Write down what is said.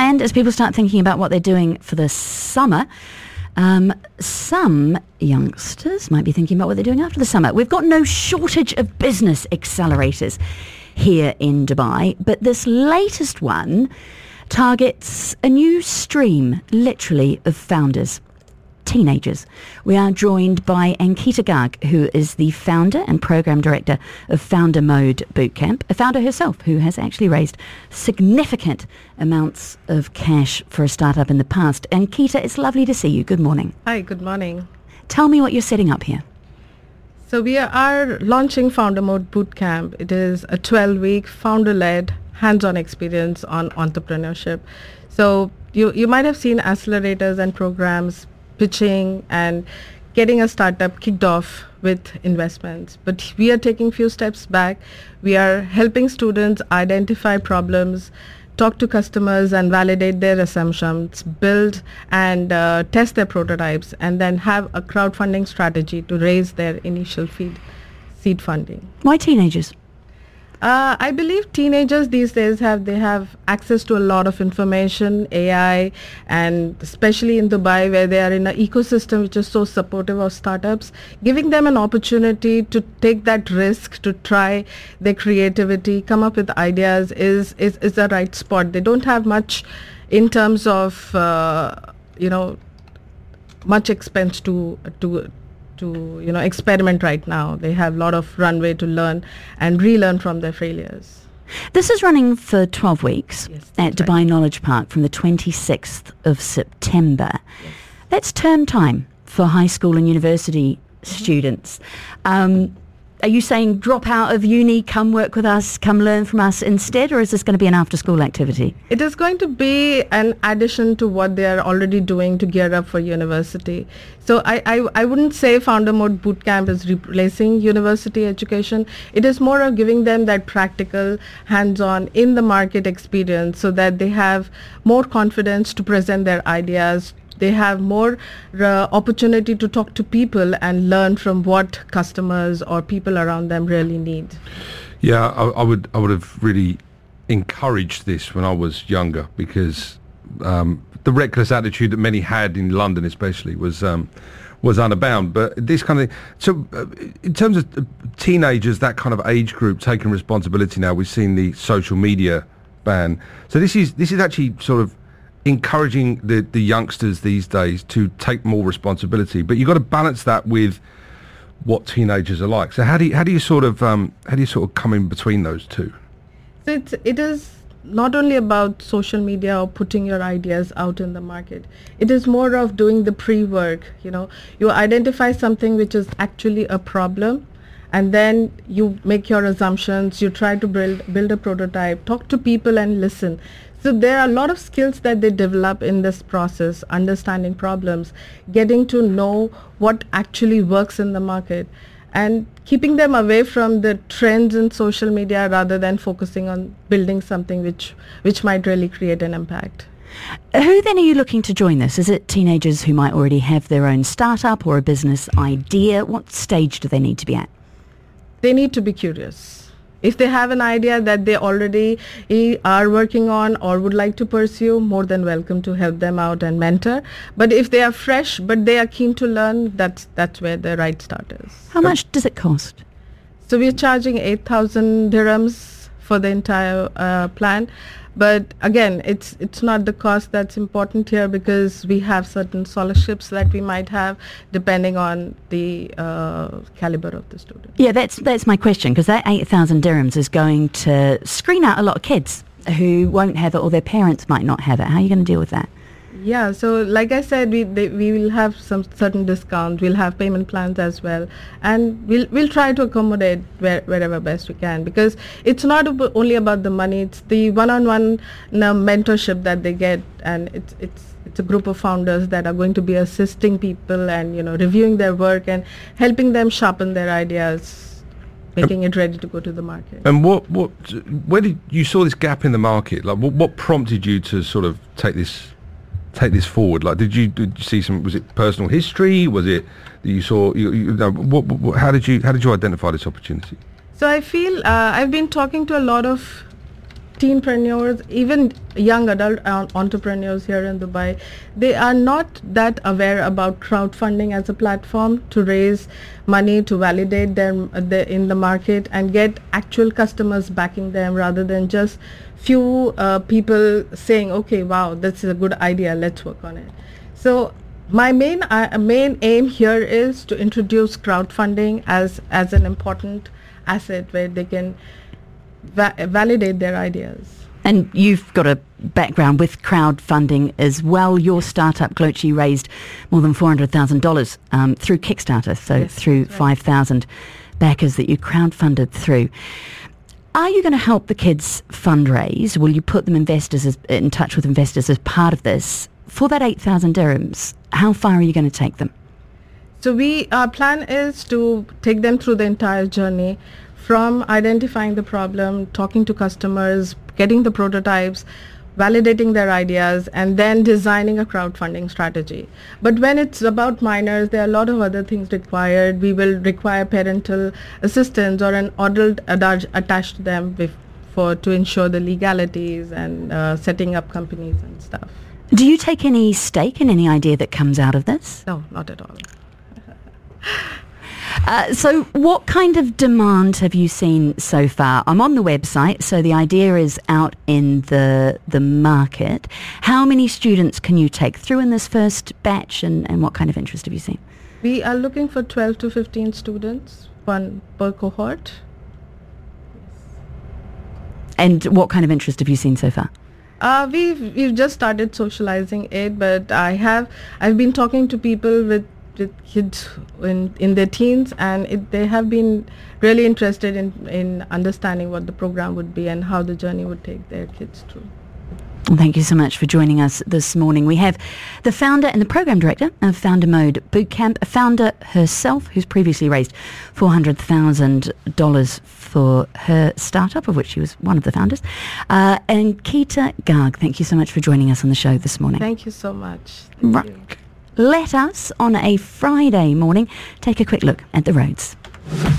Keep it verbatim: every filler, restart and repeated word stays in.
And as people start thinking about what they're doing for the summer, um, some youngsters might be thinking about what they're doing after the summer. We've got no shortage of business accelerators here in Dubai, but this latest one targets a new stream, literally, of founders. Teenagers. We are joined by Ankita Garg, who is the founder and program director of Founder Mode Bootcamp, a founder herself who has actually raised significant amounts of cash for a startup in the past. Ankita, it's lovely to see you. Good morning. Hi, good morning. Tell me what you're setting up here. So we are launching Founder Mode Bootcamp. It is a twelve-week founder-led hands-on experience on entrepreneurship. So you, you might have seen accelerators and programs pitching and getting a startup kicked off with investments. But we are taking few steps back. We are helping students identify problems, talk to customers and validate their assumptions, build and uh, test their prototypes, and then have a crowdfunding strategy to raise their initial feed, seed funding. Why teenagers? Uh, I believe teenagers these days have they have access to a lot of information, A I, and especially in Dubai where they are in an ecosystem which is so supportive of startups, giving them an opportunity to take that risk, to try their creativity, come up with ideas is is, is the right spot. They don't have much in terms of uh, you know much expense to to. to you know experiment right now. They have a lot of runway to learn and relearn from their failures. This is running for twelve weeks yes, at Dubai right. Knowledge Park from the twenty-sixth of September. Yes. That's term time for high school and university mm-hmm. students. Um, are you saying drop out of uni, come work with us, come learn from us instead, or is this going to be an after-school activity? It is going to be an addition to what they are already doing to gear up for university. So I, I, I wouldn't say Founder Mode Bootcamp is replacing university education. It is more of giving them that practical, hands-on, in the market experience so that they have more confidence to present their ideas. They have more uh, opportunity to talk to people and learn from what customers or people around them really need. Yeah, I, I would I would have really encouraged this when I was younger because um, the reckless attitude that many had in London especially was um, was unabound. But this kind of so uh, in terms of teenagers, that kind of age group taking responsibility now, we've seen the social media ban. So this is this is actually sort of encouraging the, the youngsters these days to take more responsibility, but you've got to balance that with what teenagers are like. So how do you, how do you sort of um, how do you sort of come in between those two? So it's, it is not only about social media or putting your ideas out in the market. It is more of doing the pre-work. You know, you identify something which is actually a problem, and then you make your assumptions. You try to build build a prototype, talk to people, and listen. So there are a lot of skills that they develop in this process, understanding problems, getting to know what actually works in the market, and keeping them away from the trends in social media rather than focusing on building something which, which might really create an impact. Who then are you looking to join this? Is it teenagers who might already have their own startup or a business idea? What stage do they need to be at? They need to be curious. If they have an idea that they already are working on or would like to pursue, more than welcome to help them out and mentor. But if they are fresh, but they are keen to learn, that's that's where the right start is. How much does it cost? So we're charging eight thousand dirhams for the entire uh, plan. But again, it's it's not the cost that's important here because we have certain scholarships that we might have depending on the uh, caliber of the student. Yeah, that's that's my question, because that eight thousand dirhams is going to screen out a lot of kids who won't have it or their parents might not have it. How are you going to deal with that? Yeah, so like I said, we they, we will have some certain discounts. We'll have payment plans as well, and we'll we'll try to accommodate where, wherever best we can, because it's not ab- only about the money. It's the one-on-one you know, mentorship that they get, and it's it's it's a group of founders that are going to be assisting people and you know reviewing their work and helping them sharpen their ideas, making it ready to go to the market. And what what where did you saw this gap in the market? Like what, what prompted you to sort of take this? take this forward? Like, did you did you see some? Was it personal history? Was it that you saw? You, you know, what, what? How did you how did you identify this opportunity? So I feel uh, I've been talking to a lot of teenpreneurs, even young adult uh, entrepreneurs here in Dubai, they are not that aware about crowdfunding as a platform to raise money to validate them uh, the, in the market and get actual customers backing them, rather than just few uh, people saying, okay, wow, this is a good idea, let's work on it. So my main uh, main aim here is to introduce crowdfunding as as an important asset where they can va- validate their ideas. And you've got a background with crowdfunding as well. Your startup, Glochi, raised more than four hundred thousand dollars um, through Kickstarter, so Yes, through that's right. five thousand backers that you crowdfunded through. Are you going to help the kids fundraise? Will you put them investors as, in touch with investors as part of this? For that eight thousand dirhams, how far are you going to take them? So we, our plan is to take them through the entire journey, from identifying the problem, talking to customers, getting the prototypes, validating their ideas, and then designing a crowdfunding strategy. But when it's about minors, there are a lot of other things required. We will require parental assistance or an adult adult attached to them bef- for to ensure the legalities and uh, setting up companies and stuff. Do you take any stake in any idea that comes out of this? No, not at all. Uh, so what kind of demand have you seen so far? I'm on the website, so the idea is out in the the market. How many students can you take through in this first batch, and, and what kind of interest have you seen? We are looking for twelve to fifteen students, one per cohort. And what kind of interest have you seen so far? Uh, we've we've just started socializing it, but I have I've been talking to people with, with kids in in their teens, and it, they have been really interested in in understanding what the program would be and how the journey would take their kids through. Well, thank you so much for joining us this morning. We have the founder and the program director of Founder Mode Bootcamp, a founder herself who's previously raised four hundred thousand dollars for her startup, of which she was one of the founders, uh, and Keita Garg. Thank you so much for joining us on the show this morning. Thank you so much. Thank Right. you. Let us, on a Friday morning, take a quick look at the roads.